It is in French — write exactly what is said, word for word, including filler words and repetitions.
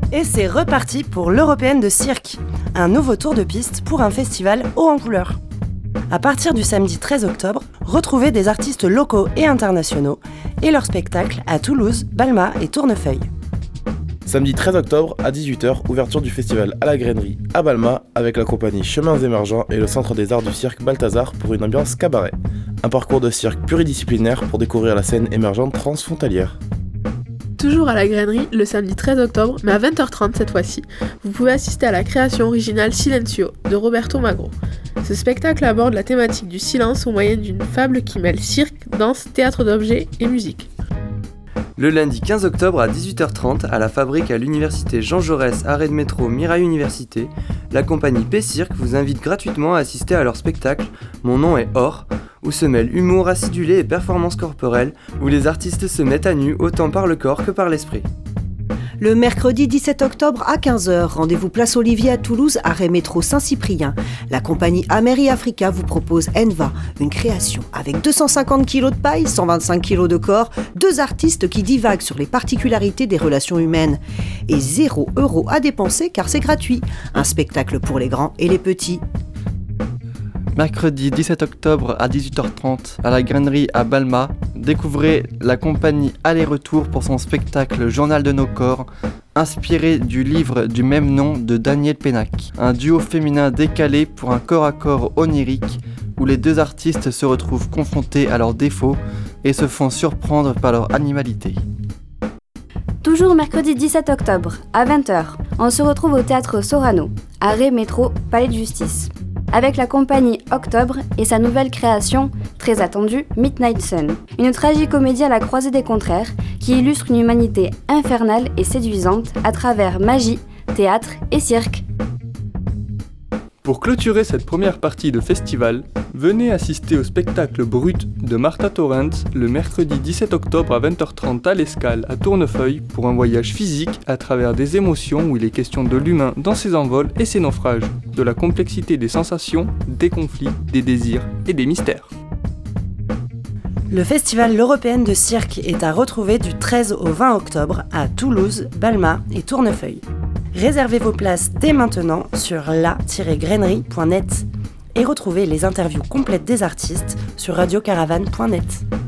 Et c'est reparti pour l'Européenne de cirque, un nouveau tour de piste pour un festival haut en couleurs. À partir du samedi treize octobre, retrouvez des artistes locaux et internationaux et leurs spectacles à Toulouse, Balma et Tournefeuille. Samedi treize octobre à dix-huit heures, ouverture du festival à la Grainerie à Balma avec la compagnie Chemins Émergents et le Centre des Arts du Cirque Balthazar pour une ambiance cabaret. Un parcours de cirque pluridisciplinaire pour découvrir la scène émergente transfrontalière. Toujours à la Grainerie, le samedi treize octobre, mais à vingt heures trente cette fois-ci, vous pouvez assister à la création originale Silencio de Roberto Magro. Ce spectacle aborde la thématique du silence au moyen d'une fable qui mêle cirque, danse, théâtre d'objets et musique. Le lundi quinze octobre à dix-huit heures trente, à la Fabrique à l'université Jean Jaurès, arrêt de métro Mirail Université, la compagnie P-Cirque vous invite gratuitement à assister à leur spectacle Mon nom est Or, où se mêlent humour acidulé et performance corporelle, où les artistes se mettent à nu autant par le corps que par l'esprit. Le mercredi dix-sept octobre à quinze heures, rendez-vous place Olivier à Toulouse, arrêt métro Saint-Cyprien. La compagnie Ameri Africa vous propose Enva, une création avec deux cent cinquante kilos de paille, cent vingt-cinq kilos de corps, deux artistes qui divaguent sur les particularités des relations humaines. Et zéro euro à dépenser car c'est gratuit. Un spectacle pour les grands et les petits. Mercredi dix-sept octobre à dix-huit heures trente, à la Grainerie à Balma, découvrez la compagnie Aller-Retour pour son spectacle Journal de nos corps, inspiré du livre du même nom de Daniel Pénac. Un duo féminin décalé pour un corps à corps onirique, où les deux artistes se retrouvent confrontés à leurs défauts et se font surprendre par leur animalité. Toujours mercredi dix-sept octobre, à vingt heures, on se retrouve au théâtre Sorano, arrêt métro Palais de Justice, avec la compagnie Octobre et sa nouvelle création, très attendue, Midnight Sun. Une tragicomédie à la croisée des contraires qui illustre une humanité infernale et séduisante à travers magie, théâtre et cirque. Pour clôturer cette première partie de festival, venez assister au spectacle Brut de Martha Torrent le mercredi dix-sept octobre à vingt heures trente à l'Escale à Tournefeuille pour un voyage physique à travers des émotions où il est question de l'humain dans ses envols et ses naufrages, de la complexité des sensations, des conflits, des désirs et des mystères. Le festival l'Européenne de cirque est à retrouver du treize au vingt octobre à Toulouse, Balma et Tournefeuille. Réservez vos places dès maintenant sur la tiret grainerie point net et retrouvez les interviews complètes des artistes sur radio caravane point net.